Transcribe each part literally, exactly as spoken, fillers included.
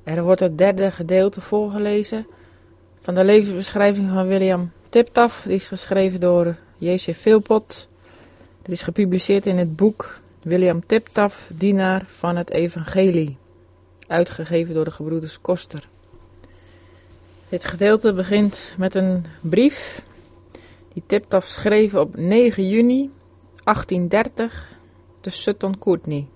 Er wordt het derde gedeelte voorgelezen van de levensbeschrijving van William Tiptaf. Die is geschreven door J C Philpott. Dit is gepubliceerd in het boek William Tiptaf, dienaar van het evangelie. Uitgegeven door de gebroeders Koster. Dit gedeelte begint met een brief die Tiptaf schreef op negen juni achttiendertig te Sutton Courtenay.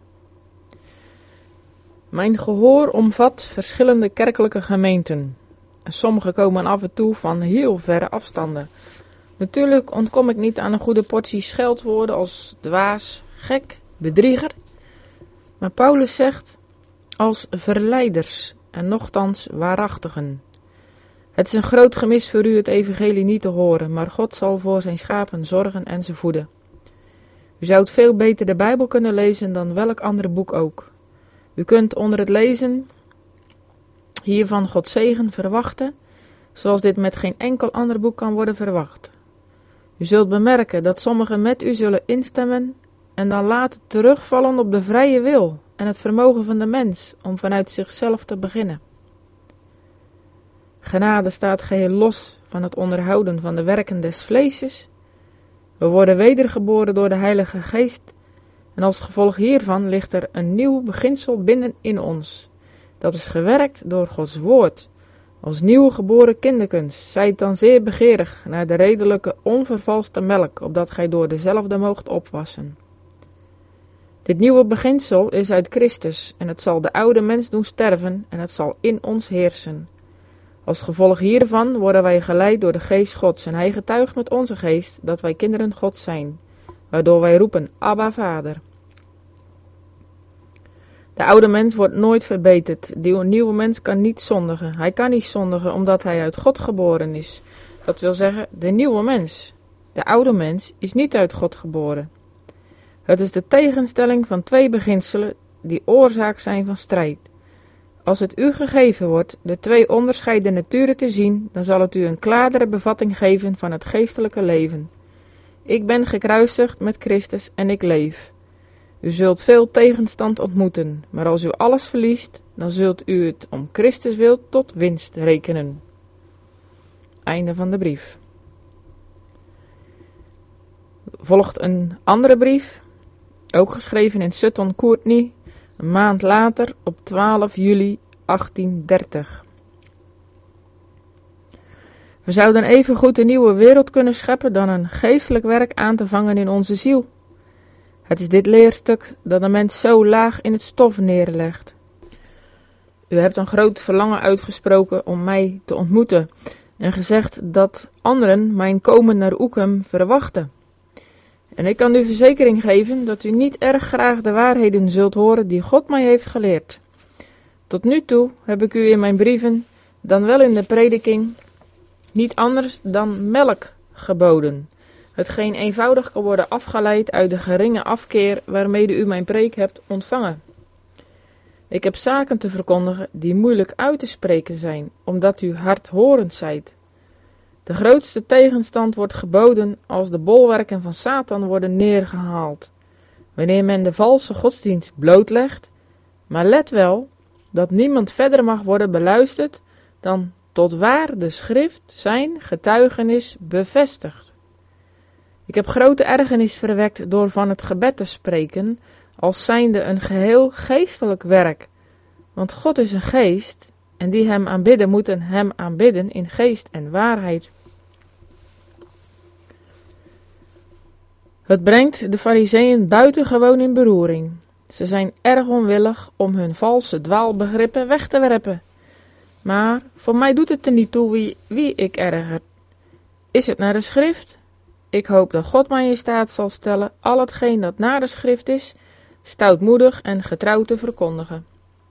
Mijn gehoor omvat verschillende kerkelijke gemeenten. En sommige komen af en toe van heel verre afstanden. Natuurlijk ontkom ik niet aan een goede portie scheldwoorden als dwaas, gek, bedrieger. Maar Paulus zegt als verleiders en nochtans waarachtigen. Het is een groot gemis voor u het evangelie niet te horen, maar God zal voor zijn schapen zorgen en ze voeden. U zou veel beter de Bijbel kunnen lezen dan welk ander boek ook. U kunt onder het lezen hiervan Gods zegen verwachten, zoals dit met geen enkel ander boek kan worden verwacht. U zult bemerken dat sommigen met u zullen instemmen en dan laten terugvallen op de vrije wil en het vermogen van de mens om vanuit zichzelf te beginnen. Genade staat geheel los van het onderhouden van de werken des vleeses. We worden wedergeboren door de Heilige Geest en als gevolg hiervan ligt er een nieuw beginsel binnen in ons. Dat is gewerkt door Gods woord. Als nieuw geboren kinderkens, zijt dan zeer begeerig naar de redelijke, onvervalste melk, opdat gij door dezelfde moogt opwassen. Dit nieuwe beginsel is uit Christus en het zal de oude mens doen sterven en het zal in ons heersen. Als gevolg hiervan worden wij geleid door de geest Gods en hij getuigt met onze geest dat wij kinderen Gods zijn, waardoor wij roepen, Abba, Vader. De oude mens wordt nooit verbeterd. Die nieuwe mens kan niet zondigen. Hij kan niet zondigen omdat hij uit God geboren is. Dat wil zeggen, de nieuwe mens. De oude mens is niet uit God geboren. Het is de tegenstelling van twee beginselen die oorzaak zijn van strijd. Als het u gegeven wordt de twee onderscheiden naturen te zien, dan zal het u een klaardere bevatting geven van het geestelijke leven. Ik ben gekruisigd met Christus en ik leef. U zult veel tegenstand ontmoeten, maar als u alles verliest, dan zult u het om Christus wil tot winst rekenen. Einde van de brief. Volgt een andere brief, ook geschreven in Sutton Courtenay, een maand later op twaalf juli achttiendertig. We zouden evengoed een nieuwe wereld kunnen scheppen dan een geestelijk werk aan te vangen in onze ziel. Het is dit leerstuk dat een mens zo laag in het stof neerlegt. U hebt een groot verlangen uitgesproken om mij te ontmoeten en gezegd dat anderen mijn komen naar Oekum verwachten. En ik kan u verzekering geven dat u niet erg graag de waarheden zult horen die God mij heeft geleerd. Tot nu toe heb ik u in mijn brieven, dan wel in de prediking, niet anders dan melk geboden. Hetgeen eenvoudig kan worden afgeleid uit de geringe afkeer waarmede u mijn preek hebt ontvangen. Ik heb zaken te verkondigen die moeilijk uit te spreken zijn, omdat u hardhorend zijt. De grootste tegenstand wordt geboden als de bolwerken van Satan worden neergehaald, wanneer men de valse godsdienst blootlegt, maar let wel dat niemand verder mag worden beluisterd dan tot waar de schrift zijn getuigenis bevestigt. Ik heb grote ergernis verwekt door van het gebed te spreken, als zijnde een geheel geestelijk werk. Want God is een geest, en die hem aanbidden moeten hem aanbidden in geest en waarheid. Het brengt de Farizeeën buitengewoon in beroering. Ze zijn erg onwillig om hun valse dwaalbegrippen weg te werpen. Maar voor mij doet het er niet toe wie, wie ik erger. Is het naar de schrift? Ik hoop dat God mij in staat zal stellen al hetgeen dat naar de schrift is, stoutmoedig en getrouw te verkondigen.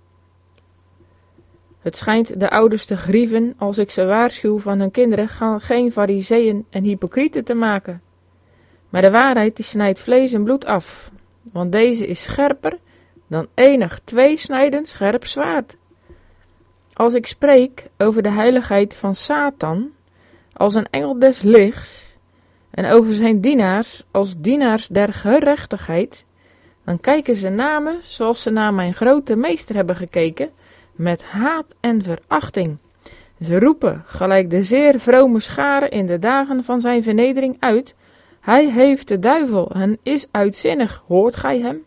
Het schijnt de ouders te grieven als ik ze waarschuw van hun kinderen geen farizeeën en hypocrieten te maken. Maar de waarheid die snijdt vlees en bloed af, want deze is scherper dan enig tweesnijdend scherp zwaard. Als ik spreek over de heiligheid van Satan als een engel des lichts en over zijn dienaars als dienaars der gerechtigheid, dan kijken ze naar me zoals ze naar mijn grote meester hebben gekeken, met haat en verachting. Ze roepen, gelijk de zeer vrome schare in de dagen van zijn vernedering uit, hij heeft de duivel en is uitzinnig, hoort gij hem?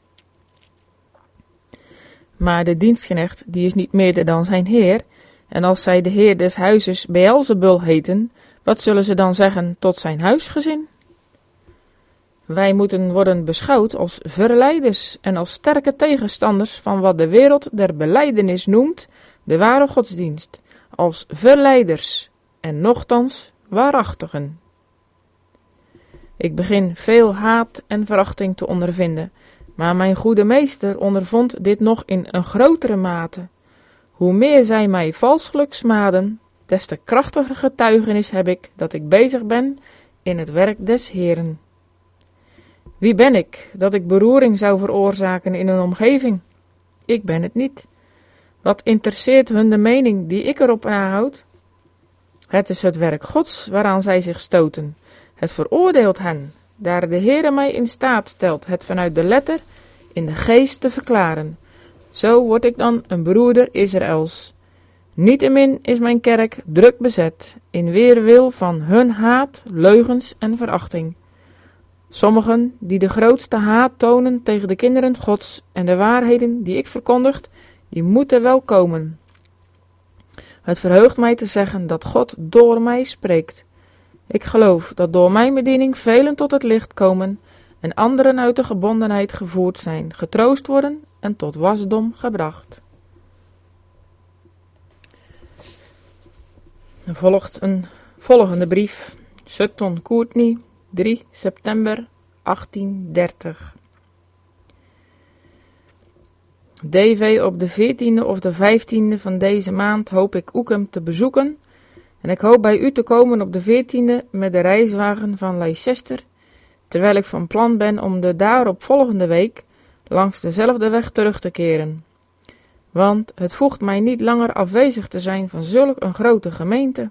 Maar de dienstknecht, die is niet meerder dan zijn heer, en als zij de heer des huizes Beelzebul heten, wat zullen ze dan zeggen tot zijn huisgezin? Wij moeten worden beschouwd als verleiders en als sterke tegenstanders van wat de wereld der belijdenis noemt, de ware godsdienst, als verleiders en nochtans waarachtigen. Ik begin veel haat en verachting te ondervinden, maar mijn goede meester ondervond dit nog in een grotere mate. Hoe meer zij mij valselijk smaden, des te krachtiger getuigenis heb ik dat ik bezig ben in het werk des Heeren. Wie ben ik, dat ik beroering zou veroorzaken in een omgeving? Ik ben het niet. Wat interesseert hun de mening die ik erop nahoud? Het is het werk Gods waaraan zij zich stoten. Het veroordeelt hen, daar de Heere mij in staat stelt het vanuit de letter in de geest te verklaren. Zo word ik dan een broeder Israëls. Niettemin is mijn kerk druk bezet, in weerwil van hun haat, leugens en verachting. Sommigen die de grootste haat tonen tegen de kinderen Gods en de waarheden die ik verkondigt, die moeten wel komen. Het verheugt mij te zeggen dat God door mij spreekt. Ik geloof dat door mijn bediening velen tot het licht komen en anderen uit de gebondenheid gevoerd zijn, getroost worden en tot wasdom gebracht. Er volgt een volgende brief. Sutton Courtney, drie september achttien dertig. D V op de veertiende of de vijftiende van deze maand hoop ik Oekum te bezoeken en ik hoop bij u te komen op de veertiende met de reiswagen van Leicester, terwijl ik van plan ben om de daarop volgende week langs dezelfde weg terug te keren. Want het voegt mij niet langer afwezig te zijn van zulk een grote gemeente.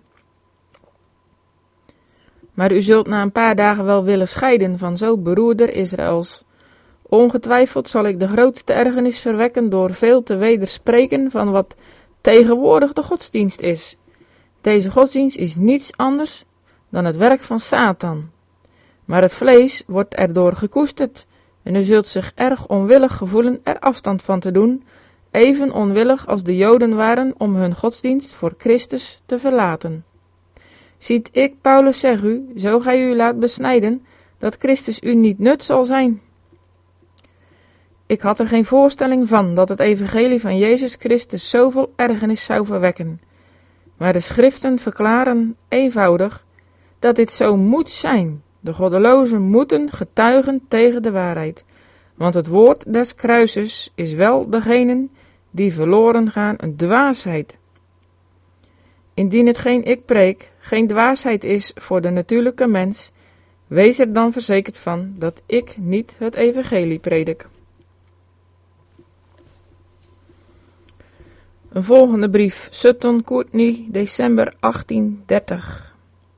Maar u zult na een paar dagen wel willen scheiden van zo beroerder Israëls. Ongetwijfeld zal ik de grootste ergernis verwekken door veel te wederspreken van wat tegenwoordig de godsdienst is. Deze godsdienst is niets anders dan het werk van Satan. Maar het vlees wordt erdoor gekoesterd en u zult zich erg onwillig gevoelen er afstand van te doen, even onwillig als de Joden waren om hun godsdienst voor Christus te verlaten. Ziet ik, Paulus, zeg u, zo gij u laat besnijden, dat Christus u niet nut zal zijn. Ik had er geen voorstelling van dat het evangelie van Jezus Christus zoveel ergernis zou verwekken. Maar de schriften verklaren eenvoudig dat dit zo moet zijn. De goddelozen moeten getuigen tegen de waarheid. Want het woord des kruises is wel degenen die verloren gaan een dwaasheid. Indien hetgeen ik preek geen dwaasheid is voor de natuurlijke mens, wees er dan verzekerd van dat ik niet het evangelie predik. Een volgende brief, Sutton Courtney, december achttien dertig.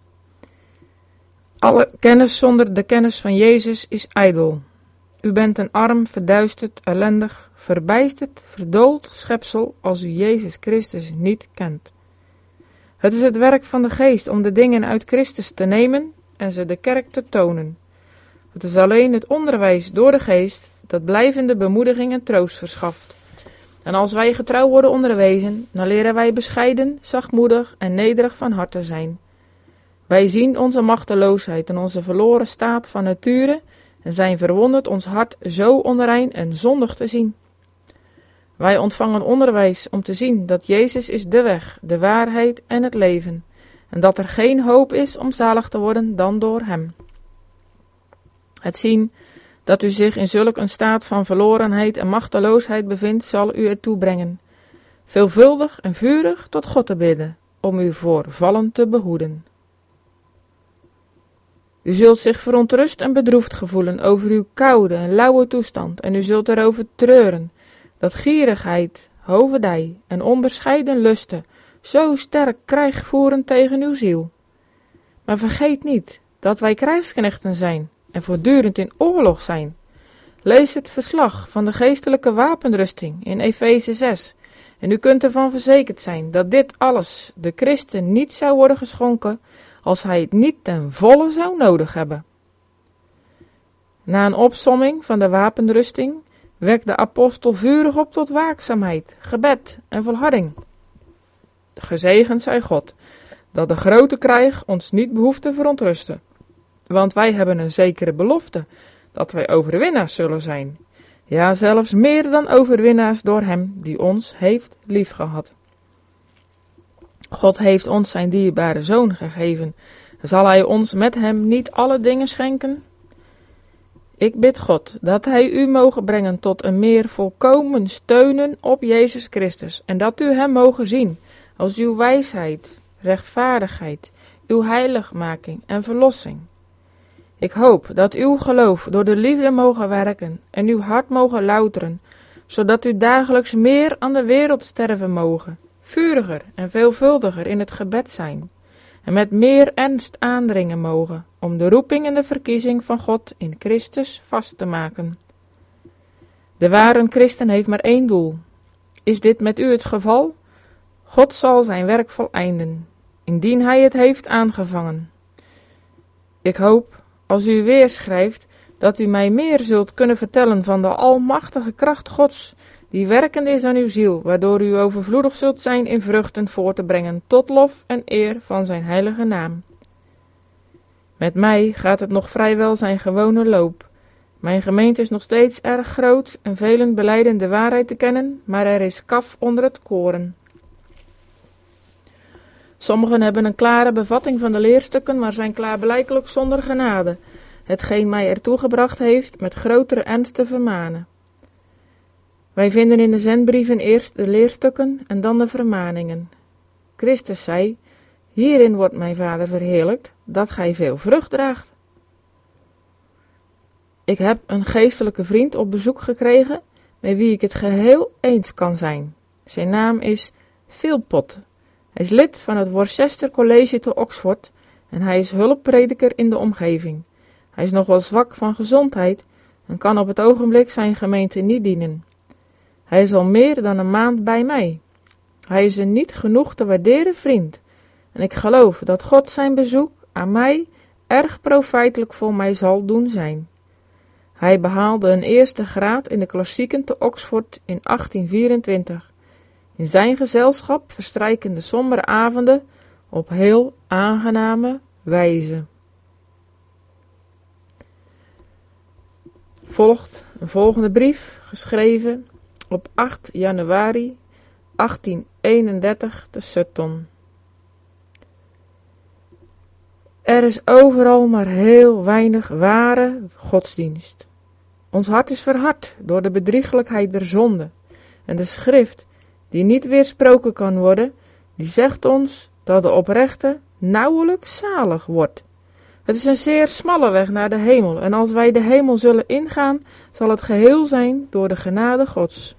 Alle kennis zonder de kennis van Jezus is ijdel. U bent een arm, verduisterd, ellendig, verbijsterd, verdoold schepsel als u Jezus Christus niet kent. Het is het werk van de geest om de dingen uit Christus te nemen en ze de kerk te tonen. Het is alleen het onderwijs door de geest dat blijvende bemoediging en troost verschaft. En als wij getrouw worden onderwezen, dan leren wij bescheiden, zachtmoedig en nederig van hart te zijn. Wij zien onze machteloosheid en onze verloren staat van nature en zijn verwonderd ons hart zo onrein en zondig te zien. Wij ontvangen onderwijs om te zien dat Jezus is de weg, de waarheid en het leven, en dat er geen hoop is om zalig te worden dan door hem. Het zien dat u zich in zulk een staat van verlorenheid en machteloosheid bevindt, zal u ertoe brengen, veelvuldig en vurig tot God te bidden, om u voor vallen te behoeden. U zult zich verontrust en bedroefd gevoelen over uw koude en lauwe toestand, en u zult erover treuren, dat gierigheid, hovedij en onbescheiden lusten zo sterk krijg voeren tegen uw ziel. Maar vergeet niet dat wij krijgsknechten zijn en voortdurend in oorlog zijn. Lees het verslag van de geestelijke wapenrusting in Efeze zes En u kunt ervan verzekerd zijn dat dit alles de christen niet zou worden geschonken als hij het niet ten volle zou nodig hebben. Na een opsomming van de wapenrusting wekt de apostel vurig op tot waakzaamheid, gebed en volharding. Gezegend zij God, dat de grote krijg ons niet behoeft te verontrusten. Want wij hebben een zekere belofte, dat wij overwinnaars zullen zijn. Ja, zelfs meer dan overwinnaars door hem die ons heeft liefgehad. God heeft ons zijn dierbare Zoon gegeven. Zal hij ons met hem niet alle dingen schenken? Ik bid God dat hij u mogen brengen tot een meer volkomen steunen op Jezus Christus. En dat u hem mogen zien als uw wijsheid, rechtvaardigheid, uw heiligmaking en verlossing. Ik hoop dat uw geloof door de liefde mogen werken en uw hart mogen louteren, zodat u dagelijks meer aan de wereld sterven mogen, vuriger en veelvuldiger in het gebed zijn, en met meer ernst aandringen mogen, om de roeping en de verkiezing van God in Christus vast te maken. De ware christen heeft maar één doel. Is dit met u het geval? God zal zijn werk voleinden, indien hij het heeft aangevangen. Ik hoop, als u weer schrijft, dat u mij meer zult kunnen vertellen van de almachtige kracht Gods, die werkend is aan uw ziel, waardoor u overvloedig zult zijn in vruchten voor te brengen, tot lof en eer van zijn heilige naam. Met mij gaat het nog vrijwel zijn gewone loop. Mijn gemeente is nog steeds erg groot en velen belijden de waarheid te kennen, maar er is kaf onder het koren. Sommigen hebben een klare bevatting van de leerstukken, maar zijn klaarblijkelijk zonder genade, hetgeen mij ertoe gebracht heeft met grotere ernst te vermanen. Wij vinden in de zendbrieven eerst de leerstukken en dan de vermaningen. Christus zei, hierin wordt mijn Vader verheerlijkt, dat gij veel vrucht draagt. Ik heb een geestelijke vriend op bezoek gekregen, met wie ik het geheel eens kan zijn. Zijn naam is Philpot. Hij is lid van het Worcester College te Oxford en hij is hulpprediker in de omgeving. Hij is nog wel zwak van gezondheid en kan op het ogenblik zijn gemeente niet dienen. Hij is al meer dan een maand bij mij. Hij is een niet genoeg te waarderen vriend en ik geloof dat God zijn bezoek aan mij erg profijtelijk voor mij zal doen zijn. Hij behaalde een eerste graad in de klassieken te Oxford in achttien vierentwintig. In zijn gezelschap verstrijken de sombere avonden op heel aangename wijze. Volgt een volgende brief, geschreven op acht januari achttien eenendertig te Sutton. Er is overal maar heel weinig ware godsdienst. Ons hart is verhard door de bedrieglijkheid der zonde en de schrift, die niet weersproken kan worden, die zegt ons dat de oprechte nauwelijks zalig wordt. Het is een zeer smalle weg naar de hemel en als wij de hemel zullen ingaan, zal het geheel zijn door de genade Gods.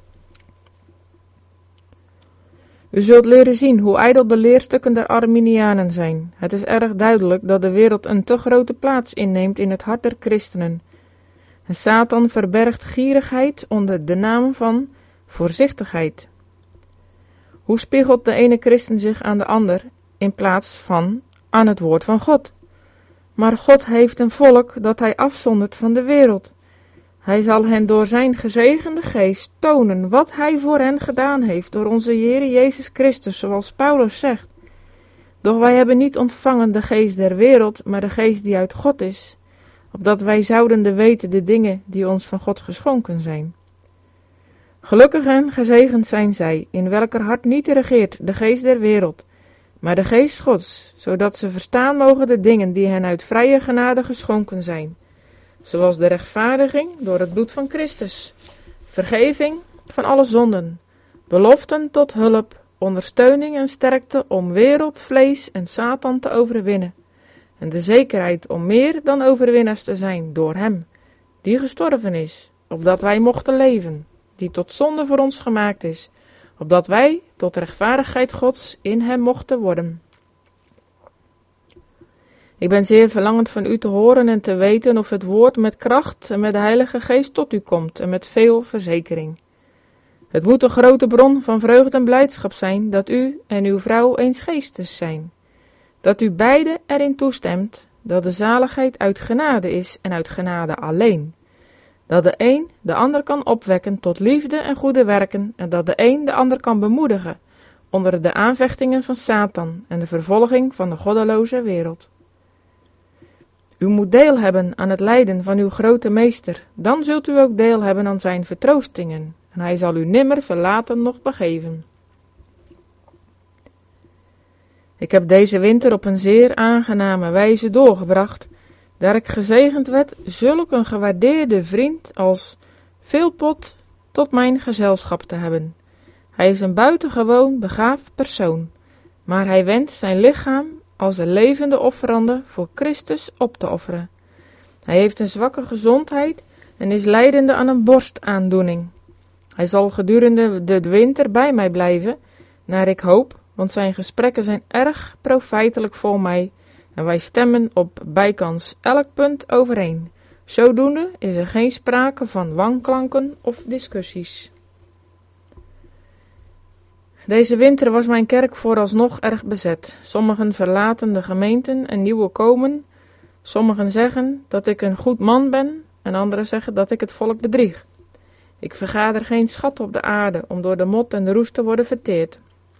U zult leren zien hoe ijdel de leerstukken der Arminianen zijn. Het is erg duidelijk dat de wereld een te grote plaats inneemt in het hart der christenen. En Satan verbergt gierigheid onder de naam van voorzichtigheid. Hoe spiegelt de ene christen zich aan de ander in plaats van aan het woord van God? Maar God heeft een volk dat hij afzondert van de wereld. Hij zal hen door zijn gezegende geest tonen wat hij voor hen gedaan heeft door onze Heer Jezus Christus, zoals Paulus zegt. Doch wij hebben niet ontvangen de geest der wereld, maar de geest die uit God is, opdat wij zouden de weten de dingen die ons van God geschonken zijn. Gelukkig en gezegend zijn zij, in welker hart niet regeert de geest der wereld, maar de geest Gods, zodat ze verstaan mogen de dingen die hen uit vrije genade geschonken zijn, zoals de rechtvaardiging door het bloed van Christus, vergeving van alle zonden, beloften tot hulp, ondersteuning en sterkte om wereld, vlees en Satan te overwinnen, en de zekerheid om meer dan overwinnaars te zijn door hem, die gestorven is, opdat wij mochten leven, die tot zonde voor ons gemaakt is, opdat wij tot rechtvaardigheid Gods in hem mochten worden. Ik ben zeer verlangend van u te horen en te weten of het woord met kracht en met de Heilige Geest tot u komt en met veel verzekering. Het moet een grote bron van vreugde en blijdschap zijn dat u en uw vrouw eens geestes zijn. Dat u beiden erin toestemt dat de zaligheid uit genade is en uit genade alleen. Dat de een de ander kan opwekken tot liefde en goede werken en dat de een de ander kan bemoedigen onder de aanvechtingen van Satan en de vervolging van de goddeloze wereld. U moet deel hebben aan het lijden van uw grote meester, dan zult u ook deel hebben aan zijn vertroostingen, en hij zal u nimmer verlaten noch begeven. Ik heb deze winter op een zeer aangename wijze doorgebracht, daar ik gezegend werd zulk een gewaardeerde vriend als Philpot tot mijn gezelschap te hebben. Hij is een buitengewoon begaafd persoon, maar hij wenst zijn lichaam als een levende offerande voor Christus op te offeren. Hij heeft een zwakke gezondheid en is lijdende aan een borstaandoening. Hij zal gedurende de winter bij mij blijven, naar ik hoop, want zijn gesprekken zijn erg profijtelijk voor mij en wij stemmen op bijkans elk punt overeen. Zodoende is er geen sprake van wanklanken of discussies. Deze winter was mijn kerk vooralsnog erg bezet. Sommigen verlaten de gemeenten en nieuwe komen. Sommigen zeggen dat ik een goed man ben en anderen zeggen dat ik het volk bedrieg. Ik vergader geen schat op de aarde om door de mot en de roest te worden verteerd.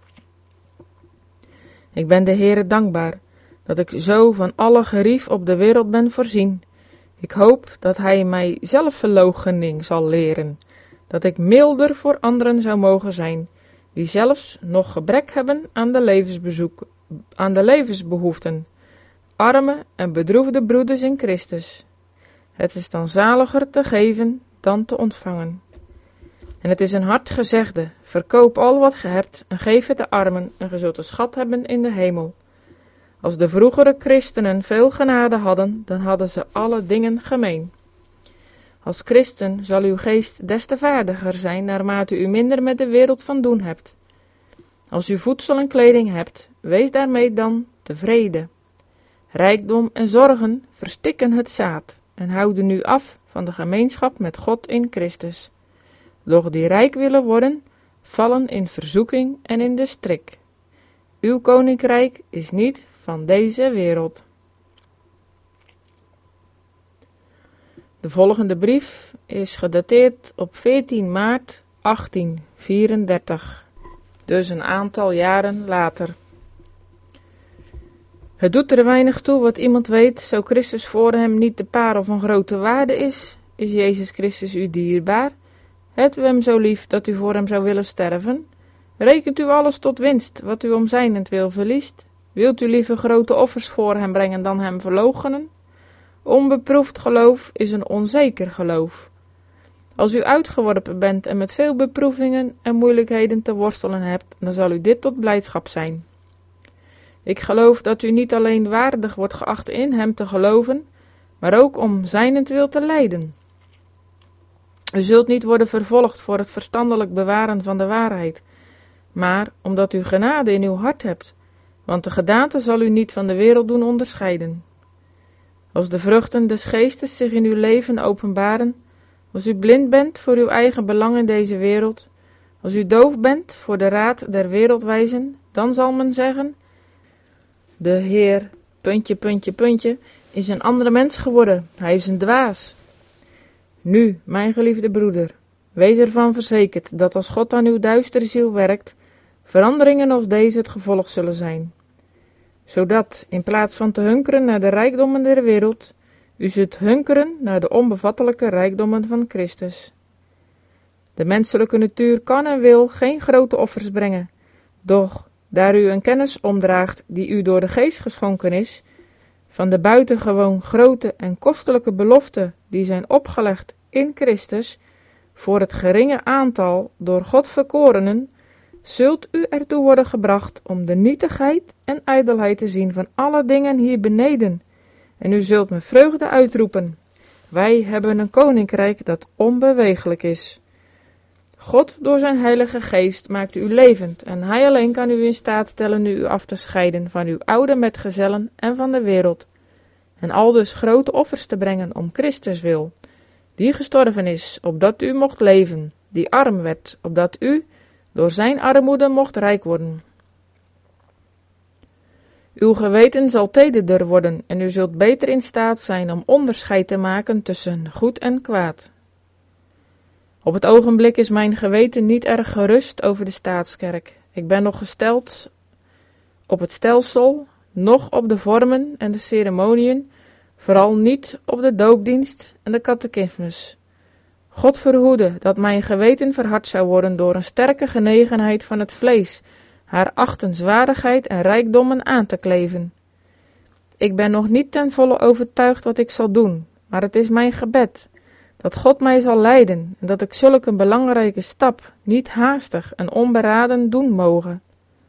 Ik ben de Heere dankbaar dat ik zo van alle gerief op de wereld ben voorzien. Ik hoop dat hij mij zelfverloochening zal leren, dat ik milder voor anderen zou mogen zijn, die zelfs nog gebrek hebben aan de levensbezoek, aan de levensbehoeften, arme en bedroefde broeders in Christus. Het is dan zaliger te geven dan te ontvangen. En het is een hard gezegde, verkoop al wat ge hebt en geef het de armen en ge zult een schat hebben in de hemel. Als de vroegere christenen veel genade hadden, dan hadden ze alle dingen gemeen. Als christen zal uw geest des te vaardiger zijn, naarmate u minder met de wereld van doen hebt. Als u voedsel en kleding hebt, wees daarmee dan tevreden. Rijkdom en zorgen verstikken het zaad en houden u af van de gemeenschap met God in Christus. Doch die rijk willen worden, vallen in verzoeking en in de strik. Uw koninkrijk is niet van deze wereld. De volgende brief is gedateerd op veertien maart achttien vierendertig, dus een aantal jaren later. Het doet er weinig toe wat iemand weet, zo Christus voor hem niet de parel van grote waarde is, is Jezus Christus u dierbaar, hebt u hem zo lief dat u voor hem zou willen sterven? Rekent u alles tot winst, wat u om zijnentwil verliest? Wilt u liever grote offers voor hem brengen dan hem verloochenen? Onbeproefd geloof is een onzeker geloof. Als u uitgeworpen bent en met veel beproevingen en moeilijkheden te worstelen hebt, dan zal u dit tot blijdschap zijn. Ik geloof dat u niet alleen waardig wordt geacht in hem te geloven, maar ook om zijnentwil te lijden. U zult niet worden vervolgd voor het verstandelijk bewaren van de waarheid, maar omdat u genade in uw hart hebt, want de gedaante zal u niet van de wereld doen onderscheiden. Als de vruchten des geestes zich in uw leven openbaren, als u blind bent voor uw eigen belang in deze wereld, als u doof bent voor de raad der wereldwijzen, dan zal men zeggen, de Heer, puntje, puntje, puntje, is een andere mens geworden, hij is een dwaas. Nu, mijn geliefde broeder, wees ervan verzekerd dat als God aan uw duistere ziel werkt, veranderingen als deze het gevolg zullen zijn. Zodat, in plaats van te hunkeren naar de rijkdommen der wereld, u zult hunkeren naar de onbevattelijke rijkdommen van Christus. De menselijke natuur kan en wil geen grote offers brengen, doch, daar u een kennis omdraagt die u door de geest geschonken is, van de buitengewoon grote en kostelijke beloften die zijn opgelegd in Christus, voor het geringe aantal door God verkorenen, zult u ertoe worden gebracht om de nietigheid en ijdelheid te zien van alle dingen hier beneden, en u zult met vreugde uitroepen, wij hebben een koninkrijk dat onbeweeglijk is. God door zijn heilige geest maakt u levend en hij alleen kan u in staat stellen u af te scheiden van uw oude metgezellen en van de wereld, en aldus grote offers te brengen om Christus wil, die gestorven is, opdat u mocht leven, die arm werd, opdat u door zijn armoede mocht rijk worden. Uw geweten zal tederder worden en u zult beter in staat zijn om onderscheid te maken tussen goed en kwaad. Op het ogenblik is mijn geweten niet erg gerust over de staatskerk. Ik ben nog gesteld op het stelsel, noch op de vormen en de ceremoniën, vooral niet op de doopdienst en de catechismus. God verhoede dat mijn geweten verhard zou worden door een sterke genegenheid van het vlees, haar achtenswaardigheid en rijkdommen aan te kleven. Ik ben nog niet ten volle overtuigd wat ik zal doen, maar het is mijn gebed dat God mij zal leiden en dat ik zulk een belangrijke stap niet haastig en onberaden doen mogen.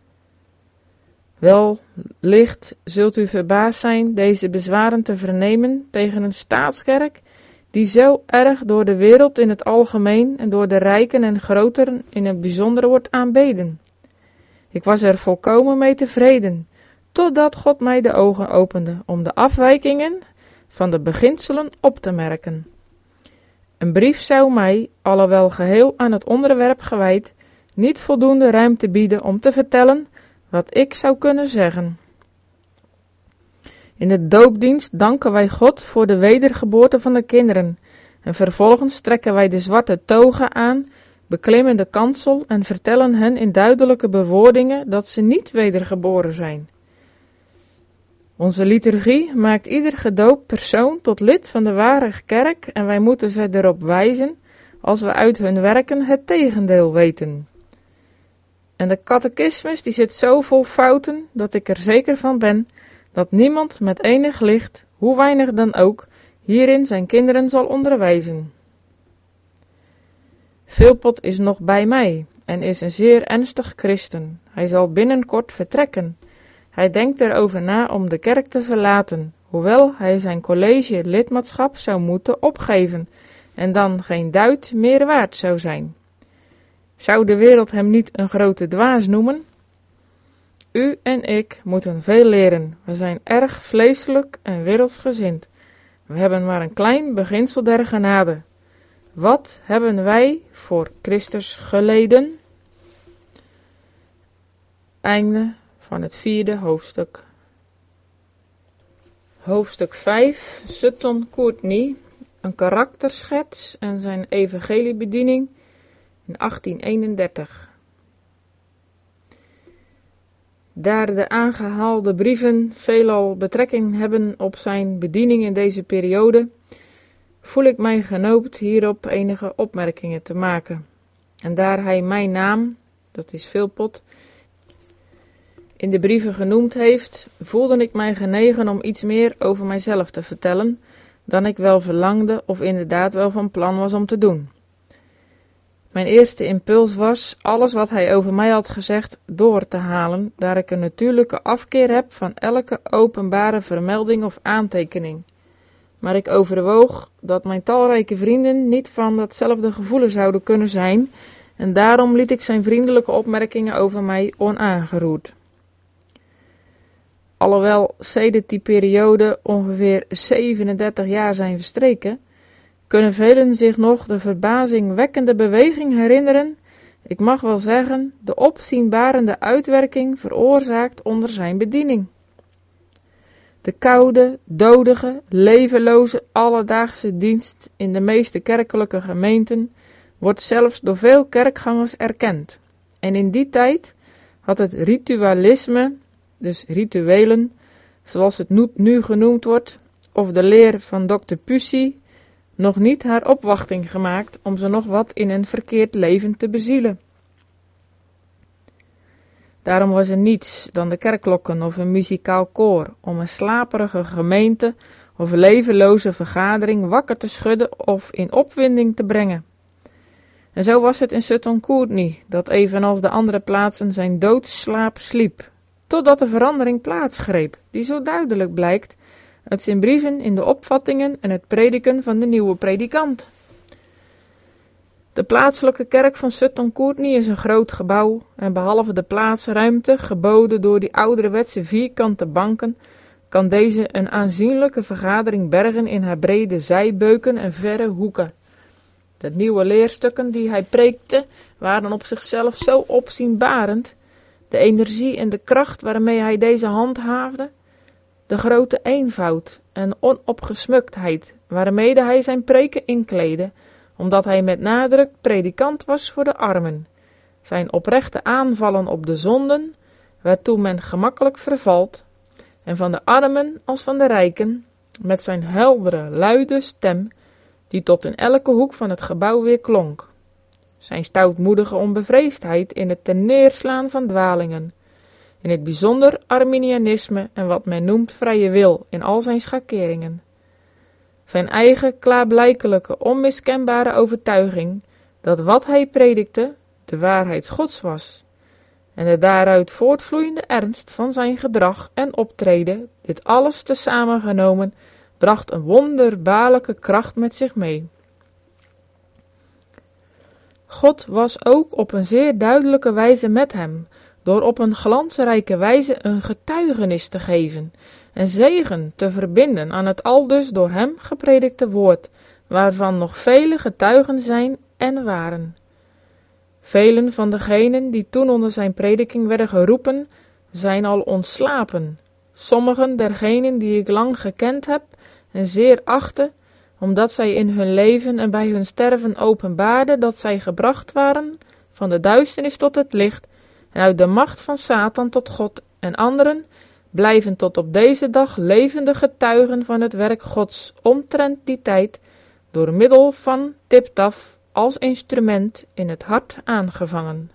Wellicht zult u verbaasd zijn deze bezwaren te vernemen tegen een staatskerk die zo erg door de wereld in het algemeen en door de rijken en groteren in het bijzonder wordt aanbeden. Ik was er volkomen mee tevreden, totdat God mij de ogen opende om de afwijkingen van de beginselen op te merken. Een brief zou mij, alhoewel geheel aan het onderwerp gewijd, niet voldoende ruimte bieden om te vertellen wat ik zou kunnen zeggen. In de doopdienst danken wij God voor de wedergeboorte van de kinderen en vervolgens trekken wij de zwarte toga aan, beklimmen de kansel en vertellen hen in duidelijke bewoordingen dat ze niet wedergeboren zijn. Onze liturgie maakt ieder gedoopt persoon tot lid van de ware kerk en wij moeten ze erop wijzen als we uit hun werken het tegendeel weten. En de catechismus die zit zo vol fouten dat ik er zeker van ben dat niemand met enig licht, hoe weinig dan ook, hierin zijn kinderen zal onderwijzen. Philpot is nog bij mij en is een zeer ernstig christen. Hij zal binnenkort vertrekken. Hij denkt erover na om de kerk te verlaten, hoewel hij zijn college lidmaatschap zou moeten opgeven en dan geen duit meer waard zou zijn. Zou de wereld hem niet een grote dwaas noemen? U en ik moeten veel leren. We zijn erg vleeselijk en wereldsgezind. We hebben maar een klein beginsel der genade. Wat hebben wij voor Christus geleden? Einde van het vierde hoofdstuk. Hoofdstuk vijf, Sutton Courtenay, een karakterschets en zijn evangeliebediening in achttien eenendertig. Daar de aangehaalde brieven veelal betrekking hebben op zijn bediening in deze periode, voel ik mij genoopt hierop enige opmerkingen te maken. En daar hij mijn naam, dat is Philpot, in de brieven genoemd heeft, voelde ik mij genegen om iets meer over mijzelf te vertellen, dan ik wel verlangde of inderdaad wel van plan was om te doen. Mijn eerste impuls was alles wat hij over mij had gezegd door te halen, daar ik een natuurlijke afkeer heb van elke openbare vermelding of aantekening. Maar ik overwoog dat mijn talrijke vrienden niet van datzelfde gevoelen zouden kunnen zijn, en daarom liet ik zijn vriendelijke opmerkingen over mij onaangeroerd. Alhoewel sedert die periode ongeveer zevenendertig jaar zijn verstreken, kunnen velen zich nog de verbazingwekkende beweging herinneren, ik mag wel zeggen, de opzienbarende uitwerking veroorzaakt onder zijn bediening. De koude, dodige, levenloze, alledaagse dienst in de meeste kerkelijke gemeenten wordt zelfs door veel kerkgangers erkend. En in die tijd had het ritualisme, dus rituelen, zoals het nu genoemd wordt, of de leer van dokter Pusey, nog niet haar opwachting gemaakt om ze nog wat in een verkeerd leven te bezielen. Daarom was er niets dan de kerkklokken of een muzikaal koor om een slaperige gemeente of levenloze vergadering wakker te schudden of in opwinding te brengen. En zo was het in Sutton Courtenay, dat evenals de andere plaatsen zijn doodsslaap sliep, totdat de verandering plaatsgreep, die zo duidelijk blijkt uit zijn brieven in de opvattingen en het prediken van de nieuwe predikant. De plaatselijke kerk van Sutton Courtenay is een groot gebouw en behalve de plaatsruimte geboden door die ouderwetse vierkante banken, kan deze een aanzienlijke vergadering bergen in haar brede zijbeuken en verre hoeken. De nieuwe leerstukken die hij preekte waren op zichzelf zo opzienbarend. De energie en de kracht waarmee hij deze handhaafde, de grote eenvoud en onopgesmuktheid waarmee hij zijn preken inkleedde, omdat hij met nadruk predikant was voor de armen. Zijn oprechte aanvallen op de zonden, waartoe men gemakkelijk vervalt, en van de armen als van de rijken, met zijn heldere, luide stem, die tot in elke hoek van het gebouw weer klonk. Zijn stoutmoedige onbevreesdheid in het terneerslaan van dwalingen, in het bijzonder Arminianisme en wat men noemt vrije wil in al zijn schakeringen. Zijn eigen klaarblijkelijke, onmiskenbare overtuiging dat wat hij predikte de waarheid Gods was, en de daaruit voortvloeiende ernst van zijn gedrag en optreden, dit alles tezamen genomen, bracht een wonderbaarlijke kracht met zich mee. God was ook op een zeer duidelijke wijze met hem, door op een glansrijke wijze een getuigenis te geven en zegen te verbinden aan het aldus door hem gepredikte woord, waarvan nog vele getuigen zijn en waren. Velen van degenen die toen onder zijn prediking werden geroepen, zijn al ontslapen. Sommigen dergenen die ik lang gekend heb en zeer achtte, omdat zij in hun leven en bij hun sterven openbaarden dat zij gebracht waren van de duisternis tot het licht en uit de macht van Satan tot God, en anderen blijven tot op deze dag levende getuigen van het werk Gods omtrent die tijd, door middel van Tiptaf als instrument in het hart aangevangen.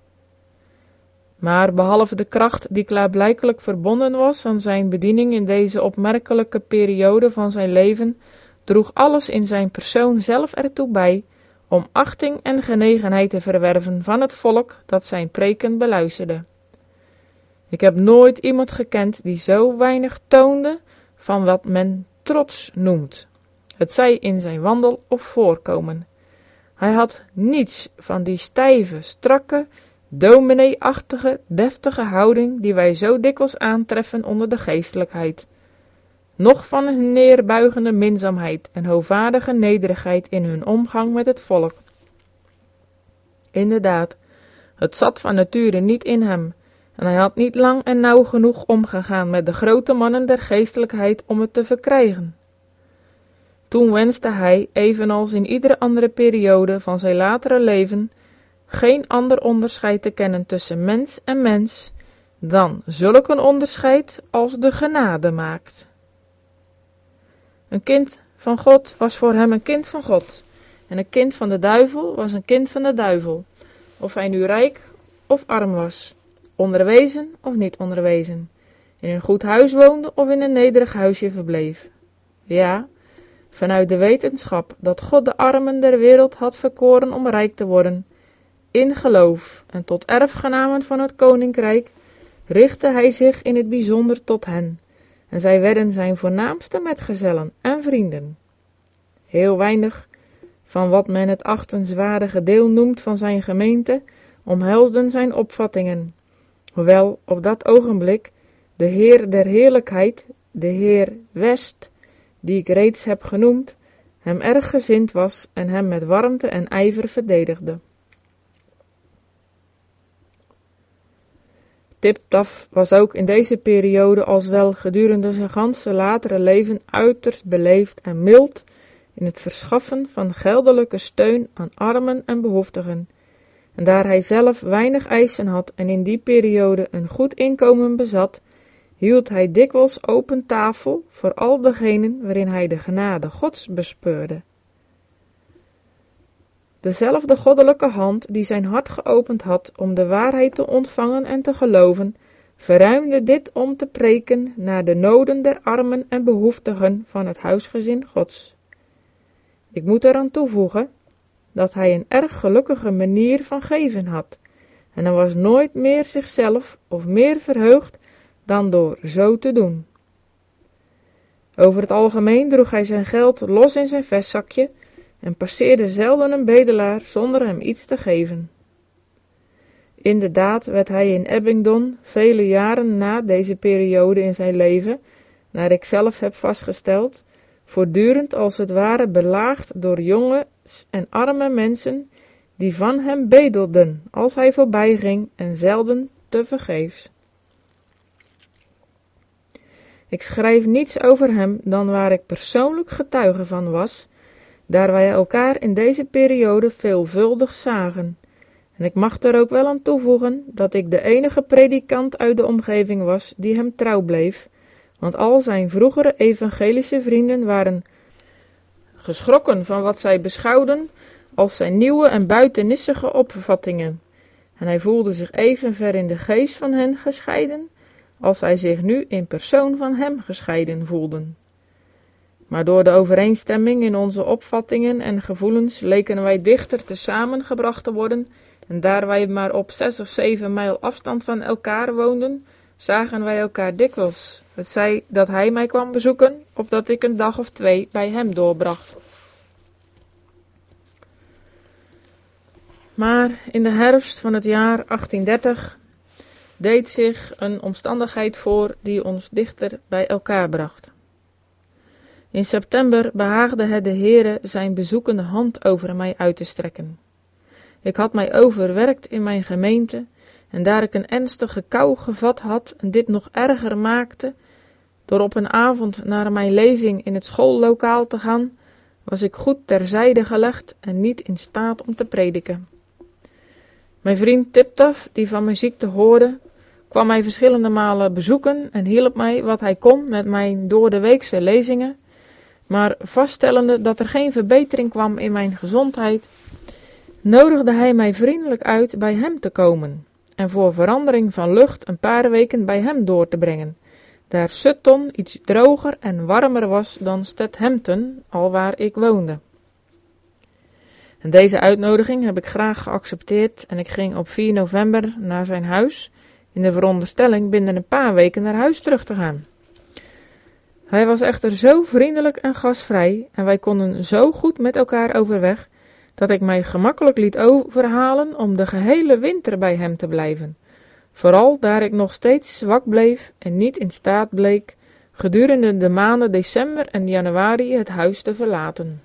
Maar behalve de kracht die klaarblijkelijk verbonden was aan zijn bediening in deze opmerkelijke periode van zijn leven, droeg alles in zijn persoon zelf ertoe bij om achting en genegenheid te verwerven van het volk dat zijn preken beluisterde. Ik heb nooit iemand gekend die zo weinig toonde van wat men trots noemt, het zij in zijn wandel of voorkomen. Hij had niets van die stijve, strakke, dominee-achtige, deftige houding die wij zo dikwijls aantreffen onder de geestelijkheid, noch van hun neerbuigende minzaamheid en hovaardige nederigheid in hun omgang met het volk. Inderdaad, het zat van nature niet in hem, en hij had niet lang en nauw genoeg omgegaan met de grote mannen der geestelijkheid om het te verkrijgen. Toen wenste hij, evenals in iedere andere periode van zijn latere leven, geen ander onderscheid te kennen tussen mens en mens, dan zulk een onderscheid als de genade maakt. Een kind van God was voor hem een kind van God, en een kind van de duivel was een kind van de duivel, of hij nu rijk of arm was, onderwezen of niet onderwezen, in een goed huis woonde of in een nederig huisje verbleef. Ja, vanuit de wetenschap dat God de armen der wereld had verkoren om rijk te worden, in geloof en tot erfgenamen van het koninkrijk, richtte hij zich in het bijzonder tot hen, en zij werden zijn voornaamste metgezellen en vrienden. Heel weinig van wat men het achtenswaardige deel noemt van zijn gemeente, omhelsden zijn opvattingen, hoewel op dat ogenblik de Heer der heerlijkheid, de Heer West, die ik reeds heb genoemd, hem erg gezind was en hem met warmte en ijver verdedigde. Tiptaf was ook in deze periode als wel gedurende zijn ganse latere leven uiterst beleefd en mild in het verschaffen van geldelijke steun aan armen en behoeftigen. En daar hij zelf weinig eisen had en in die periode een goed inkomen bezat, hield hij dikwijls open tafel voor al degenen waarin hij de genade Gods bespeurde. Dezelfde goddelijke hand die zijn hart geopend had om de waarheid te ontvangen en te geloven, verruimde dit om te preken naar de noden der armen en behoeftigen van het huisgezin Gods. Ik moet eraan toevoegen dat hij een erg gelukkige manier van geven had, en hij was nooit meer zichzelf of meer verheugd dan door zo te doen. Over het algemeen droeg hij zijn geld los in zijn vestzakje en passeerde zelden een bedelaar zonder hem iets te geven. Inderdaad werd hij in Abingdon vele jaren na deze periode in zijn leven, naar ik zelf heb vastgesteld, voortdurend als het ware belaagd door jongens en arme mensen die van hem bedelden als hij voorbij ging en zelden tevergeefs. Ik schrijf niets over hem dan waar ik persoonlijk getuige van was, daar wij elkaar in deze periode veelvuldig zagen. En ik mag er ook wel aan toevoegen dat ik de enige predikant uit de omgeving was die hem trouw bleef, want al zijn vroegere evangelische vrienden waren geschrokken van wat zij beschouwden als zijn nieuwe en buitennissige opvattingen. En hij voelde zich even ver in de geest van hen gescheiden, als zij zich nu in persoon van hem gescheiden voelden. Maar door de overeenstemming in onze opvattingen en gevoelens leken wij dichter te samengebracht te worden, en daar wij maar op zes of zeven mijl afstand van elkaar woonden, zagen wij elkaar dikwijls. Het zij dat hij mij kwam bezoeken, of dat ik een dag of twee bij hem doorbracht. Maar in de herfst van het jaar achttiendertig deed zich een omstandigheid voor die ons dichter bij elkaar bracht. In september behaagde het de Heere zijn bezoekende hand over mij uit te strekken. Ik had mij overwerkt in mijn gemeente, en daar ik een ernstige kou gevat had en dit nog erger maakte, door op een avond naar mijn lezing in het schoollokaal te gaan, was ik goed terzijde gelegd en niet in staat om te prediken. Mijn vriend Tiptaf, die van mijn ziekte hoorde, kwam mij verschillende malen bezoeken en hielp mij wat hij kon met mijn doordeweekse lezingen, maar vaststellende dat er geen verbetering kwam in mijn gezondheid, nodigde hij mij vriendelijk uit bij hem te komen en voor verandering van lucht een paar weken bij hem door te brengen, daar Sutton iets droger en warmer was dan Stadhampton, alwaar ik woonde. En deze uitnodiging heb ik graag geaccepteerd en ik ging op vier november naar zijn huis, in de veronderstelling binnen een paar weken naar huis terug te gaan. Hij was echter zo vriendelijk en gastvrij en wij konden zo goed met elkaar overweg, dat ik mij gemakkelijk liet overhalen om de gehele winter bij hem te blijven, vooral daar ik nog steeds zwak bleef en niet in staat bleek gedurende de maanden december en januari het huis te verlaten.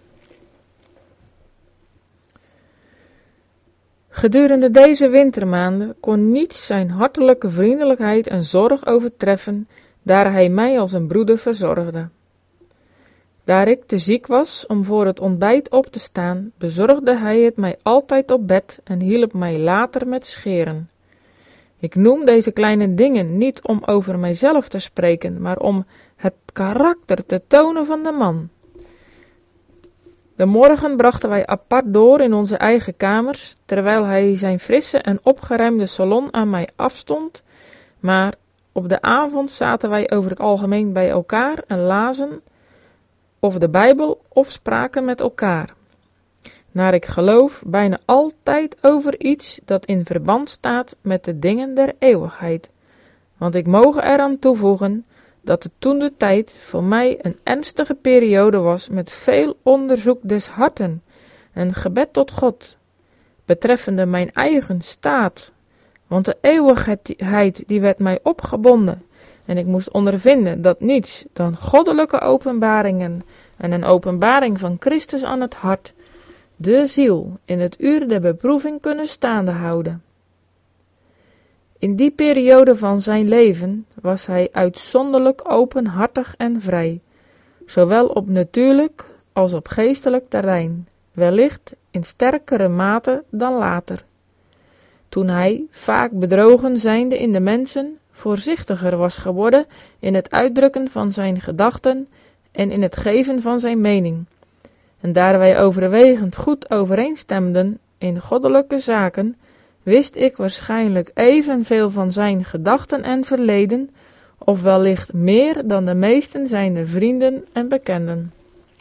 Gedurende deze wintermaanden kon niets zijn hartelijke vriendelijkheid en zorg overtreffen, daar hij mij als een broeder verzorgde. Daar ik te ziek was om voor het ontbijt op te staan, bezorgde hij het mij altijd op bed en hielp mij later met scheren. Ik noem deze kleine dingen niet om over mijzelf te spreken, maar om het karakter te tonen van de man. De morgen brachten wij apart door in onze eigen kamers, terwijl hij zijn frisse en opgeruimde salon aan mij afstond, maar op de avond zaten wij over het algemeen bij elkaar en lazen of de Bijbel of spraken met elkaar. Naar ik geloof bijna altijd over iets dat in verband staat met de dingen der eeuwigheid, want ik moge eraan toevoegen dat het toen de tijd voor mij een ernstige periode was met veel onderzoek des harten en gebed tot God, betreffende mijn eigen staat, want de eeuwigheid die werd mij opgebonden en ik moest ondervinden dat niets dan goddelijke openbaringen en een openbaring van Christus aan het hart de ziel in het uur der beproeving kunnen staande houden. In die periode van zijn leven was hij uitzonderlijk openhartig en vrij, zowel op natuurlijk als op geestelijk terrein, wellicht in sterkere mate dan later. Toen hij, vaak bedrogen zijnde in de mensen, voorzichtiger was geworden in het uitdrukken van zijn gedachten en in het geven van zijn mening. En daar wij overwegend goed overeenstemden in goddelijke zaken, wist ik waarschijnlijk evenveel van zijn gedachten en verleden, of wellicht meer dan de meesten zijner vrienden en bekenden.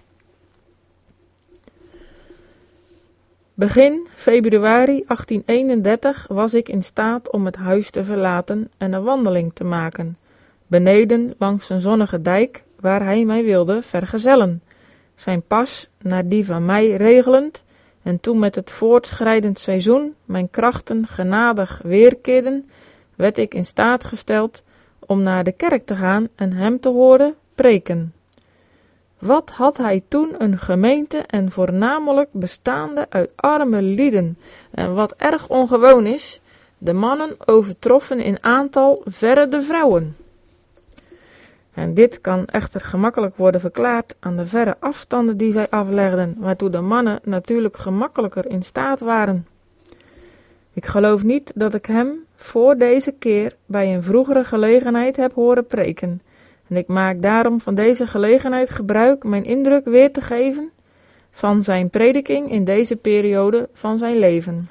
Begin februari achttieneenendertig was ik in staat om het huis te verlaten en een wandeling te maken, beneden langs een zonnige dijk, waar hij mij wilde vergezellen, zijn pas naar die van mij regelend, en toen met het voortschrijdend seizoen mijn krachten genadig weerkeerden, werd ik in staat gesteld om naar de kerk te gaan en hem te horen preken. Wat had hij toen een gemeente en voornamelijk bestaande uit arme lieden. En wat erg ongewoon is, de mannen overtroffen in aantal verre de vrouwen. En dit kan echter gemakkelijk worden verklaard aan de verre afstanden die zij aflegden, waartoe de mannen natuurlijk gemakkelijker in staat waren. Ik geloof niet dat ik hem voor deze keer bij een vroegere gelegenheid heb horen preken. En ik maak daarom van deze gelegenheid gebruik mijn indruk weer te geven van zijn prediking in deze periode van zijn leven.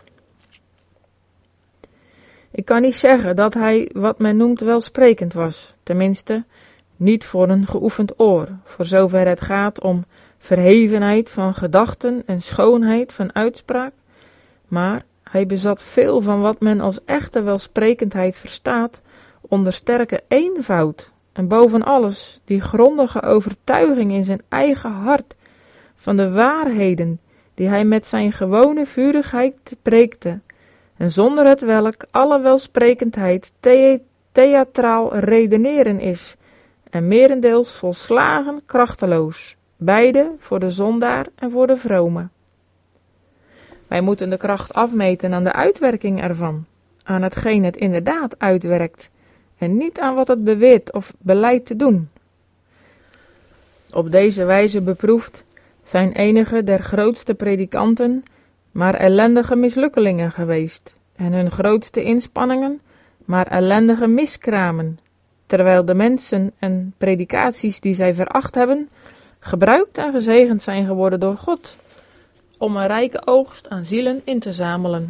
Ik kan niet zeggen dat hij wat men noemt welsprekend was, tenminste niet voor een geoefend oor, voor zover het gaat om verhevenheid van gedachten en schoonheid van uitspraak, maar hij bezat veel van wat men als echte welsprekendheid verstaat onder sterke eenvoud en boven alles die grondige overtuiging in zijn eigen hart van de waarheden die hij met zijn gewone vurigheid preekte en zonder het welk alle welsprekendheid the- theatraal redeneren is en merendeels volslagen krachteloos, beide voor de zondaar en voor de vrome. Wij moeten de kracht afmeten aan de uitwerking ervan, aan hetgeen het inderdaad uitwerkt, en niet aan wat het beweert of beleidt te doen. Op deze wijze beproefd zijn enige der grootste predikanten maar ellendige mislukkelingen geweest, en hun grootste inspanningen maar ellendige miskramen, terwijl de mensen en predikaties die zij veracht hebben, gebruikt en gezegend zijn geworden door God, om een rijke oogst aan zielen in te zamelen.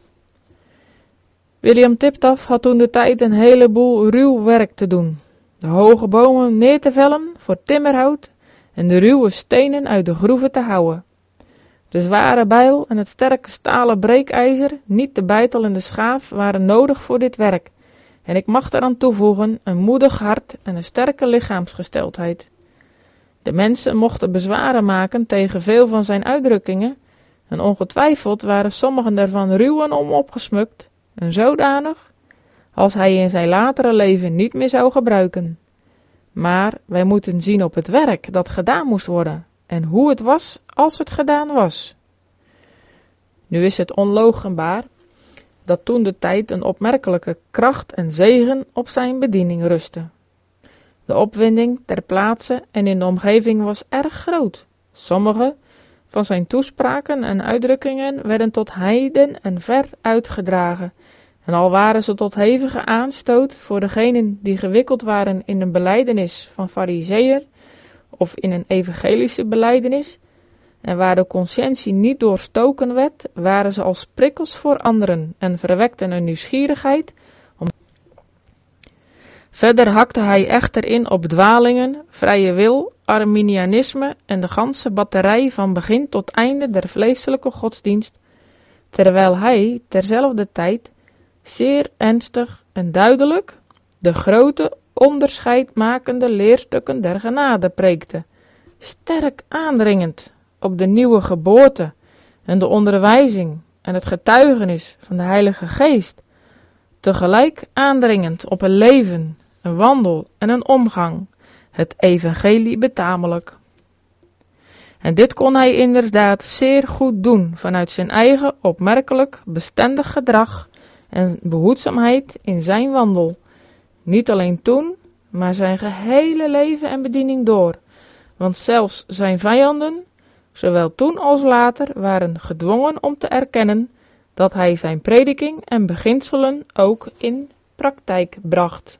William Tiptaf had toen de tijd een heleboel ruw werk te doen. De hoge bomen neer te vellen voor timmerhout en de ruwe stenen uit de groeven te houwen. De zware bijl en het sterke stalen breekijzer, niet de beitel en de schaaf, waren nodig voor dit werk. En ik mag eraan toevoegen een moedig hart en een sterke lichaamsgesteldheid. De mensen mochten bezwaren maken tegen veel van zijn uitdrukkingen, en ongetwijfeld waren sommigen daarvan ruw en onopgesmukt, en zodanig, als hij in zijn latere leven niet meer zou gebruiken. Maar wij moeten zien op het werk dat gedaan moest worden, en hoe het was als het gedaan was. Nu is het onloochenbaar dat toen de tijd een opmerkelijke kracht en zegen op zijn bediening rustte. De opwinding ter plaatse en in de omgeving was erg groot. Sommige van zijn toespraken en uitdrukkingen werden tot heiden en ver uitgedragen, en al waren ze tot hevige aanstoot voor degenen die gewikkeld waren in een belijdenis van farizeeër of in een evangelische belijdenis, en waar de conscientie niet doorstoken werd, waren ze als prikkels voor anderen en verwekten een nieuwsgierigheid. Om... Verder hakte hij echter in op dwalingen, vrije wil, Arminianisme en de ganse batterij van begin tot einde der vleeselijke godsdienst, terwijl hij terzelfde tijd zeer ernstig en duidelijk de grote onderscheidmakende leerstukken der genade preekte, sterk aandringend op de nieuwe geboorte en de onderwijzing en het getuigenis van de Heilige Geest, tegelijk aandringend op een leven, een wandel en een omgang, het evangelie betamelijk. En dit kon hij inderdaad zeer goed doen vanuit zijn eigen opmerkelijk bestendig gedrag en behoedzaamheid in zijn wandel, niet alleen toen, maar zijn gehele leven en bediening door, want zelfs zijn vijanden, zowel toen als later, waren gedwongen om te erkennen dat hij zijn prediking en beginselen ook in praktijk bracht.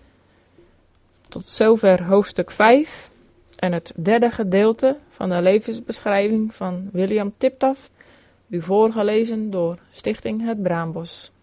Tot zover hoofdstuk vijf en het derde gedeelte van de levensbeschrijving van William Tiptaf, u voorgelezen door Stichting Het Braambos.